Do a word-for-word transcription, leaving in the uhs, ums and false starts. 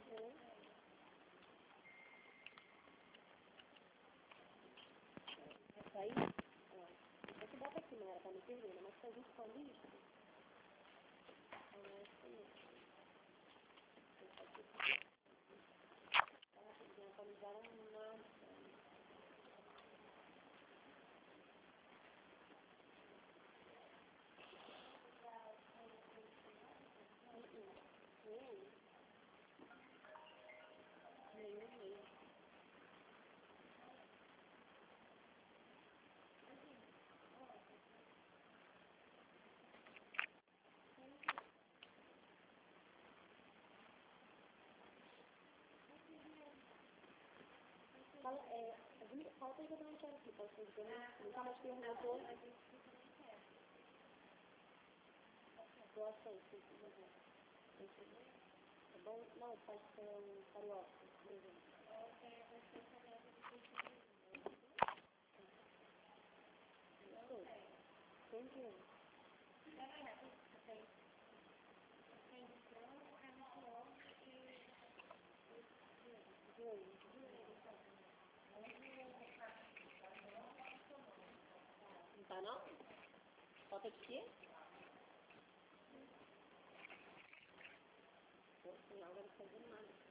É. Essa aí, ó. Essa bota aqui, não era pra não perder, né? Mas se a gente for lixo, é essa mesmo. Eles atualizaram nada. Nenhum mesmo. Fala, é, fala pra ele que eu também quero aqui, pode ser que eu não- nunca mais perguntou. Eu aceito, sim, tá bom? Não, pode ser um carioca, por exemplo. Isso. Sempre um. Dois. Não tá não? Falta de quê? Pô, sem água não fazendo nada.